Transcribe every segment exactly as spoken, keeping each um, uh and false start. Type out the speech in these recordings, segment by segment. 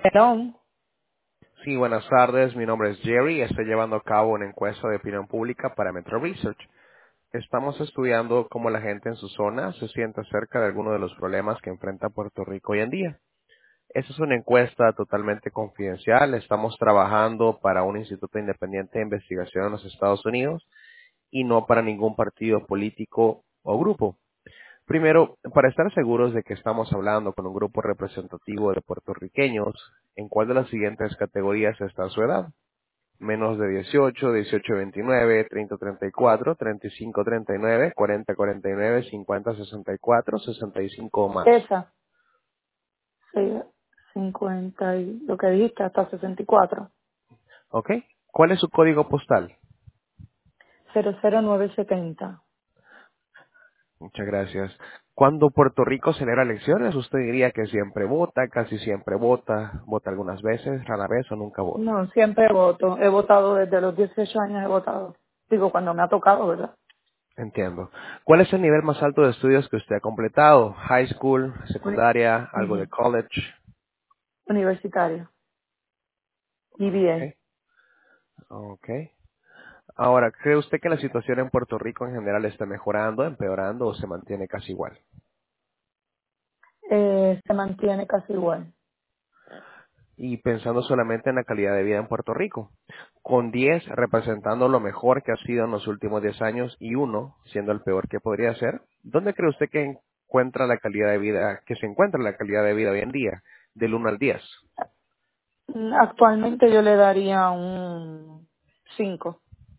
Perdón. Sí, buenas tardes. Mi nombre es Jerry. Estoy llevando a cabo una encuesta de opinión pública para Metro Research. Estamos estudiando cómo la gente en su zona se siente acerca de algunos de los problemas que enfrenta Puerto Rico hoy en día. Esta es una encuesta totalmente confidencial. Estamos trabajando para un instituto independiente de investigación en los Estados Unidos y no para ningún partido político o grupo. Primero, para estar seguros de que estamos hablando con un grupo representativo de puertorriqueños, ¿en cuál de las siguientes categorías está su edad? Menos de dieciocho, dieciocho veintinueve, treinta treinta y cuatro, treinta y cinco treinta y nueve, cuarenta cuarenta y nueve, cincuenta sesenta y cuatro, sesenta y cinco o más. Esa. Sí, cincuenta y lo que dijiste hasta sesenta y cuatro. ¿Ok? ¿Cuál es su código postal? cero cero nueve setenta. Muchas gracias. Cuando Puerto Rico celebra elecciones, usted diría que siempre vota, casi siempre vota, vota algunas veces, rara vez o nunca vota. No, siempre voto. He votado desde los dieciocho años, he votado. Digo, cuando me ha tocado, ¿verdad? Entiendo. ¿Cuál es el nivel más alto de estudios que usted ha completado? High school, Uni- secundaria, algo de Ujú. college. Universitario. Y B A. Okay, okay. Ahora, ¿cree usted que la situación en Puerto Rico en general está mejorando, empeorando o se mantiene casi igual? Eh, se mantiene casi igual. Y pensando solamente en la calidad de vida en Puerto Rico, con diez representando lo mejor que ha sido en los últimos diez años y uno siendo el peor que podría ser, ¿dónde cree usted que encuentra la calidad de vida, que se encuentra la calidad de vida hoy en día, del uno al diez? Mm, Actualmente yo le daría un cinco.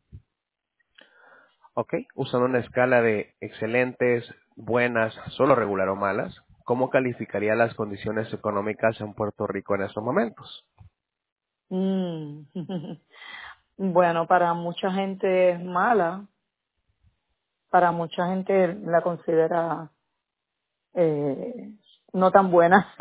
Ok, usando una escala de excelentes, buenas, solo regular o malas, ¿cómo calificaría las condiciones económicas en Puerto Rico en estos momentos? Mm. Bueno, para mucha gente es mala. Para mucha gente la considera eh, no tan buena.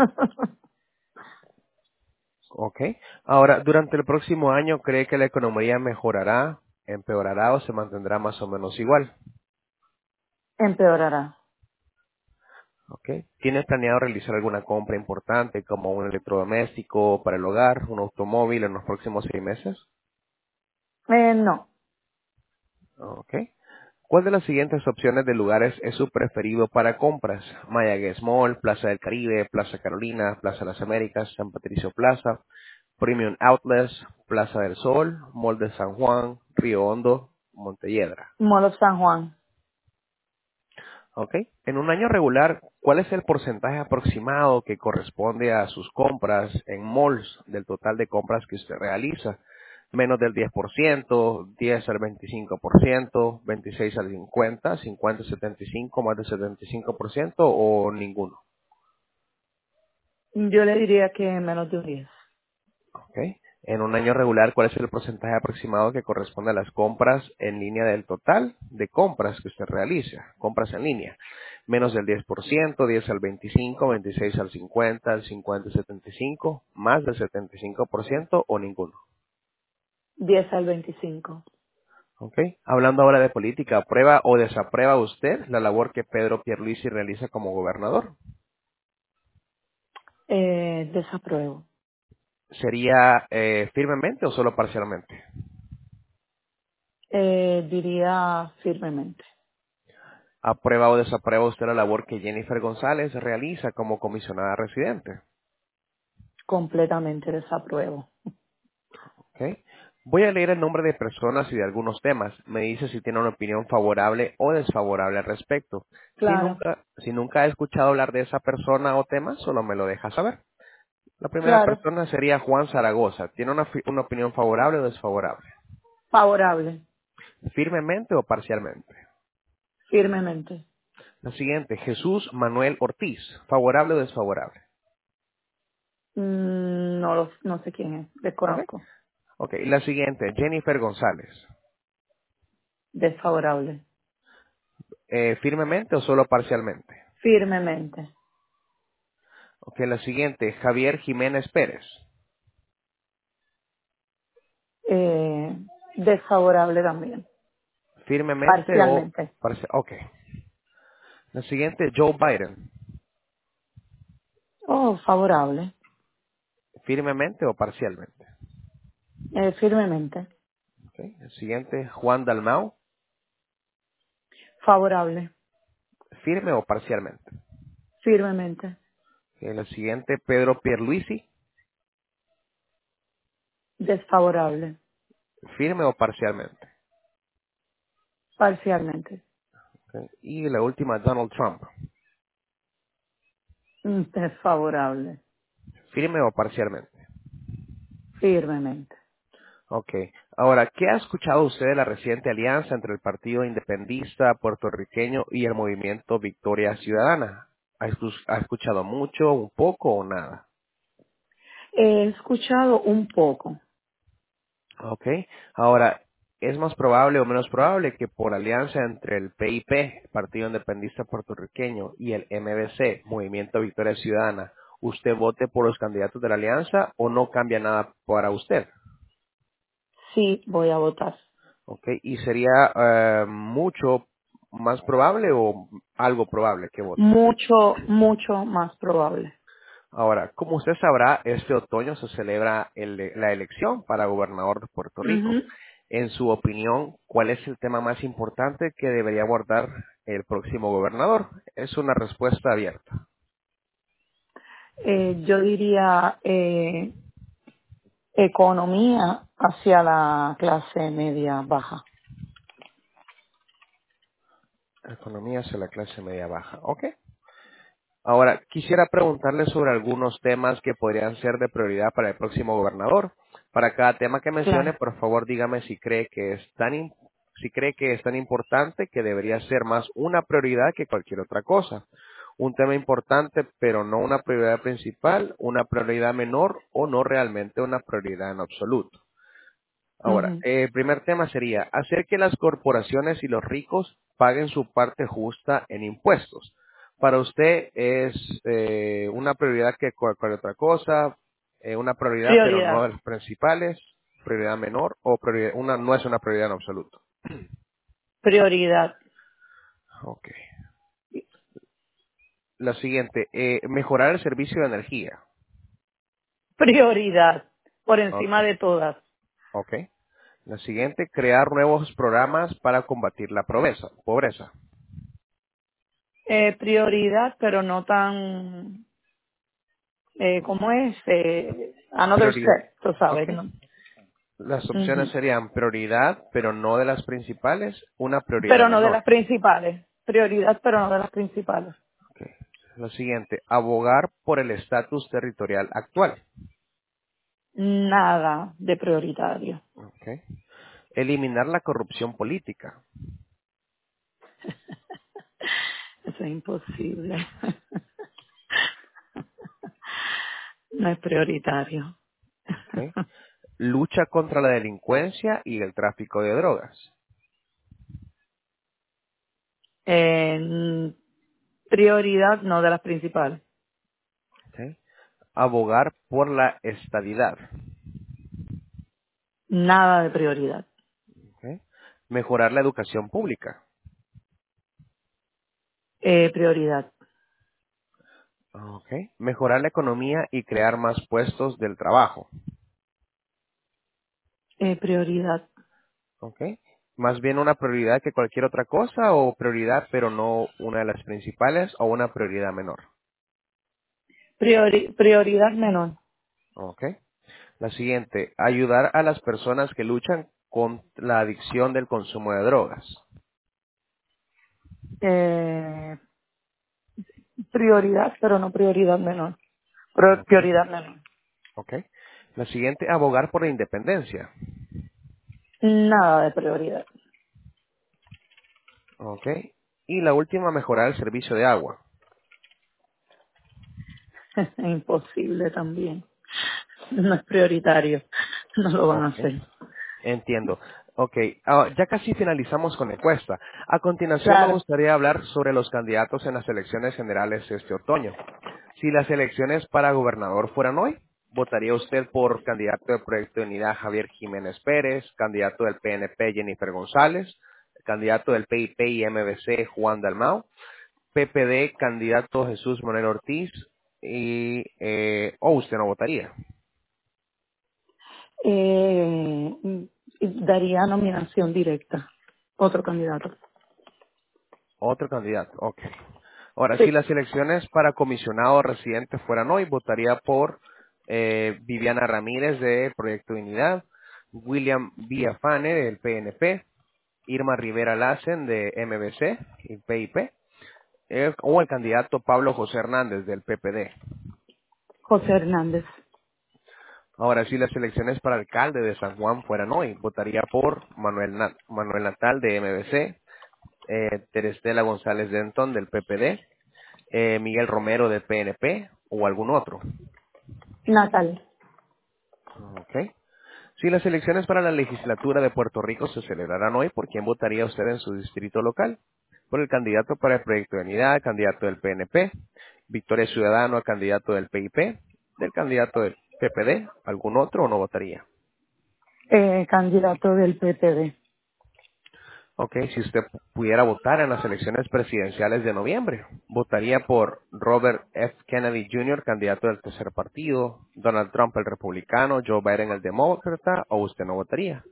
Ok, ahora, durante el próximo año, ¿cree que la economía mejorará, empeorará o se mantendrá más o menos igual? Empeorará. Ok, ¿tiene planeado realizar alguna compra importante como un electrodoméstico para el hogar, un automóvil en los próximos seis meses? Eh, no. Ok. ¿Cuál de las siguientes opciones de lugares es su preferido para compras? Mayagüez Mall, Plaza del Caribe, Plaza Carolina, Plaza de las Américas, San Patricio Plaza, Premium Outlets, Plaza del Sol, Mall de San Juan, Río Hondo, Montelledra. Mall of San Juan. ¿Ok? En un año regular, ¿cuál es el porcentaje aproximado que corresponde a sus compras en malls del total de compras que usted realiza? Menos del diez por ciento, diez al veinticinco por ciento, veintiséis al cincuenta, cincuenta al setenta y cinco, más del setenta y cinco por ciento o ninguno. Yo le diría que menos de un diez. ¿Ok? En un año regular, ¿cuál es el porcentaje aproximado que corresponde a las compras en línea del total de compras que usted realiza? Compras en línea. Menos del diez por ciento, diez al veinticinco, veintiséis al cincuenta, al cincuenta al setenta y cinco, más del setenta y cinco por ciento o ninguno. diez al veinticinco. ¿Ok? Hablando ahora de política, ¿aprueba o desaprueba usted la labor que Pedro Pierluisi realiza como gobernador? Eh, desapruebo. ¿Sería eh, firmemente o solo parcialmente? Eh, diría firmemente. ¿Aprueba o desaprueba usted la labor que Jennifer González realiza como comisionada residente? Completamente desapruebo. ¿Ok? Voy a leer el nombre de personas y de algunos temas. Me dice si tiene una opinión favorable o desfavorable al respecto. Si Claro, nunca, si nunca ha escuchado hablar de esa persona o tema, solo me lo deja saber. La primera claro. persona sería Juan Zaragoza. ¿Tiene una, fi- una opinión favorable o desfavorable? Favorable. ¿Firmemente o parcialmente? Firmemente. La siguiente, Jesús Manuel Ortiz. ¿Favorable o desfavorable? Mm, no, lo, no sé quién es. Ok. Desconozco. Ok, la siguiente, Jennifer González. Desfavorable. Eh, ¿Firmemente o solo parcialmente? Firmemente. Ok, la siguiente, Javier Jiménez Pérez. Eh, desfavorable también. ¿Firmemente o Parcialmente. parcial? Ok. La siguiente, Joe Biden. Oh, favorable. ¿Firmemente o parcialmente? Eh, firmemente. Ok. El siguiente, Juan Dalmau. Favorable. ¿Firme o parcialmente? Firmemente. Ok. El siguiente, Pedro Pierluisi. Desfavorable. ¿Firme o parcialmente? Parcialmente. Ok. Y la última, Donald Trump. Mm, Desfavorable. ¿Firme o parcialmente? Firmemente. Ok. Ahora, ¿qué ha escuchado usted de la reciente alianza entre el Partido Independentista Puertorriqueño y el Movimiento Victoria Ciudadana? ¿Ha escu- ha escuchado mucho, un poco o nada? He escuchado un poco. Ok. Ahora, ¿es más probable o menos probable que por alianza entre el P I P, Partido Independentista Puertorriqueño, y el M V C, Movimiento Victoria Ciudadana, usted vote por los candidatos de la alianza o no cambia nada para usted? Sí, voy a votar. Ok. ¿Y sería eh, mucho más probable o algo probable que vote? Mucho, mucho más probable. Ahora, como usted sabrá, este otoño se celebra el- la elección para gobernador de Puerto Rico. Ujú. En su opinión, ¿cuál es el tema más importante que debería abordar el próximo gobernador? Es una respuesta abierta. Eh, yo diría eh, economía hacia la clase media baja. Economía hacia la clase media baja. Ok. Ahora, quisiera preguntarle sobre algunos temas que podrían ser de prioridad para el próximo gobernador. Para cada tema que mencione, Claro. por favor, dígame si cree que es tan im- si cree que es tan importante que debería ser más una prioridad que cualquier otra cosa. Un tema importante, pero no una prioridad principal, una prioridad menor o no realmente una prioridad en absoluto. Ahora, Ujú. eh, el primer tema sería hacer que las corporaciones y los ricos paguen su parte justa en impuestos. Para usted es eh, una prioridad que cualquier otra cosa, eh, una prioridad pero no Prioridad. de las principales, prioridad menor o prioridad, una no es una prioridad en absoluto. Prioridad. Ok. La siguiente, eh, mejorar el servicio de energía. Prioridad. Por Ok. encima de todas. Ok. La siguiente, crear nuevos programas para combatir la pobreza. Pobreza. Eh, prioridad, pero no tan, eh, ¿cómo es? Eh, another Prioridad. step, tú sabes, Ok. ¿no? Las opciones Ujú. serían prioridad, pero no de las principales, una prioridad Pero no de menor. las principales. Prioridad, pero no de las principales. Ok. Lo siguiente, abogar por el estatus territorial actual. Nada de prioritario. Ok. Eliminar la corrupción política. Eso es imposible. No es prioritario. Ok. Lucha contra la delincuencia y el tráfico de drogas. En prioridad, no de las principales. Ok. Abogar por la estabilidad. Nada de prioridad. Ok. Mejorar la educación pública. Eh, prioridad. Ok. Mejorar la economía y crear más puestos del trabajo. Eh, prioridad. ¿Ok? Más bien una prioridad que cualquier otra cosa o prioridad pero no una de las principales o una prioridad menor. Priori- prioridad menor. ¿Ok? La siguiente, ayudar a las personas que luchan con la adicción del consumo de drogas. Eh, prioridad, pero no prioridad menor. Pro- ¿Ok? prioridad menor. ¿Ok? La siguiente, abogar por la independencia. Nada de prioridad. ¿Ok? Y la última, mejorar el servicio de agua. Imposible también. No es prioritario. No lo van a ¿Ok? hacer. Entiendo. Ok, ah, ya casi finalizamos con la encuesta. A continuación me Claro. gustaría hablar sobre los candidatos en las elecciones generales este otoño. Si las elecciones para gobernador fueran hoy, ¿votaría usted por candidato del Proyecto de Unidad Javier Jiménez Pérez, candidato del P N P Jennifer González, candidato del P I P y M V C Juan Dalmau, P P D candidato Jesús Manuel Ortiz y eh, o usted no votaría? Eh, daría nominación directa. Otro candidato. Otro candidato, ok. Ahora, si Sí. las elecciones para comisionado residente fueran hoy, votaría por eh, Viviana Ramírez de Proyecto Unidad, William Villafane del P N P, Irma Rivera Lassen de M B C y P I P, eh, o el candidato Pablo José Hernández del P P D. José Hernández. Ahora, si las elecciones para alcalde de San Juan fueran hoy, votaría por Manuel, Na- Manuel Natal de M B C, eh, Terestela González Denton del P P D, eh, Miguel Romero del P N P o algún otro. Natal. Ok. Si las elecciones para la legislatura de Puerto Rico se celebrarán hoy, ¿por quién votaría usted en su distrito local? Por el candidato para el proyecto de unidad, candidato del P N P, Victoria Ciudadano, candidato del P I P, del candidato del P P D, algún otro o no votaría. Eh, candidato del P P D. Ok, si usted pudiera votar en las elecciones presidenciales de noviembre, ¿votaría por Robert F. Kennedy junior, candidato del tercer partido, Donald Trump, el republicano, Joe Biden, el demócrata, o usted no votaría?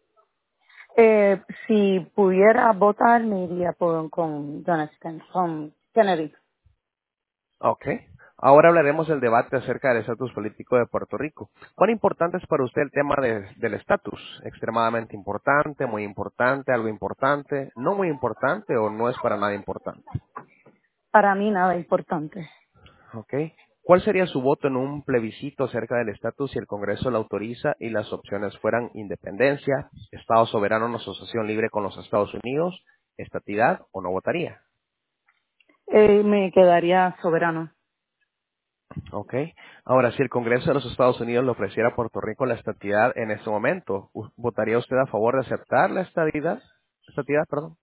Eh, si pudiera votar, me iría por, con Jonathan, con Kennedy. Ok. Ahora hablaremos del debate acerca del estatus político de Puerto Rico. ¿Cuán importante es para usted el tema de- del estatus? ¿Extremadamente importante, muy importante, algo importante, no muy importante o no es para nada importante? Para mí nada importante. Ok. ¿Cuál sería su voto en un plebiscito acerca del estatus si el Congreso lo autoriza y las opciones fueran independencia, Estado soberano en asociación libre con los Estados Unidos, estatidad o no votaría? Eh, me quedaría soberano. Ok. Ahora, si el Congreso de los Estados Unidos le ofreciera a Puerto Rico la estatidad en este momento, u- ¿votaría usted a favor de aceptar la estadidad? Estatidad, perdón.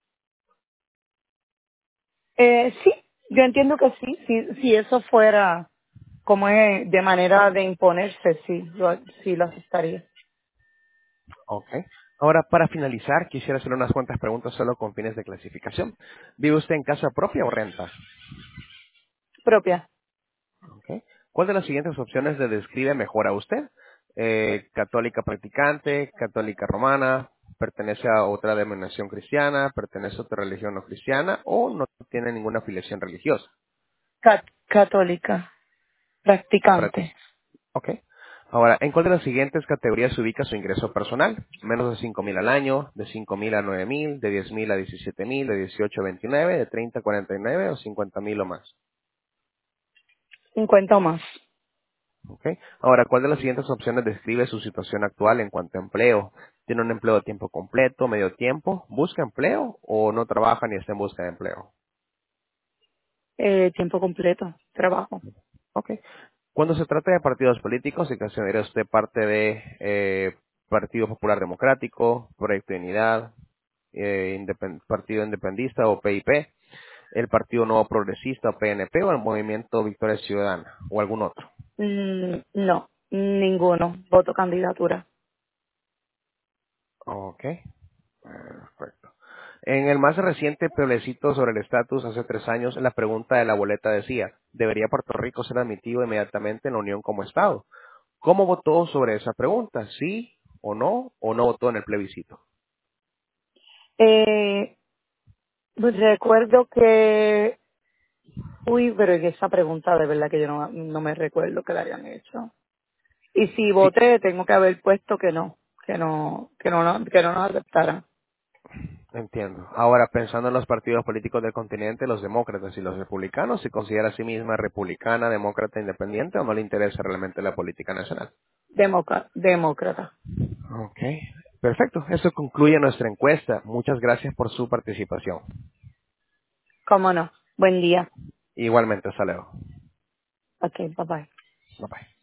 Eh, sí, yo entiendo que sí. Si, si eso fuera como es de manera de imponerse, sí, lo, sí lo aceptaría. Ok. Ahora, para finalizar, quisiera hacer unas cuantas preguntas solo con fines de clasificación. ¿Vive usted en casa propia o renta? Propia. Ok. ¿Cuál de las siguientes opciones le describe mejor a usted? Eh, católica practicante, católica romana, pertenece a otra denominación cristiana, pertenece a otra religión no cristiana o no tiene ninguna afiliación religiosa. Cat- católica. Practic- Practicante. ok. Ahora, ¿en cuál de las siguientes categorías se ubica su ingreso personal? Menos de cinco mil al año, de cinco mil a nueve mil, de diez mil a diecisiete mil, de dieciocho a veintinueve, de treinta a cuarenta y nueve o cincuenta mil o más. Cincuenta o más. ¿Ok? Ahora, ¿cuál de las siguientes opciones describe su situación actual en cuanto a empleo? ¿Tiene un empleo de tiempo completo, medio tiempo? ¿Busca empleo o no trabaja ni está en busca de empleo? Eh, tiempo completo. Trabajo. ¿Ok? Cuando se trata de partidos políticos, ¿se considera usted parte de eh, Partido Popular Democrático, Proyecto de Unidad, eh, independ- Partido Independista o P I P, el Partido Nuevo Progresista o P N P o el Movimiento Victoria Ciudadana o algún otro? Mm, no, ninguno. Voto candidatura. Ok, perfecto. En el más reciente plebiscito sobre el estatus hace tres años, la pregunta de la boleta decía, ¿debería Puerto Rico ser admitido inmediatamente en la Unión como Estado? ¿Cómo votó sobre esa pregunta? ¿Sí o no? ¿O no votó en el plebiscito? Eh, pues recuerdo que, uy, pero es que esa pregunta de verdad que yo no, no me recuerdo que la hayan hecho. Y si Sí, voté, tengo que haber puesto que no, que no, que no, no- que no nos aceptaran. entiendo. Ahora, pensando en los partidos políticos del continente, los demócratas y los republicanos, ¿se considera a sí misma republicana, demócrata, independiente o no le interesa realmente la política nacional? Demócrata, demócrata. Ok, perfecto. Eso concluye nuestra encuesta. Muchas gracias por su participación. ¿Cómo no? Buen día. Igualmente, hasta luego. Ok, bye bye. Bye bye.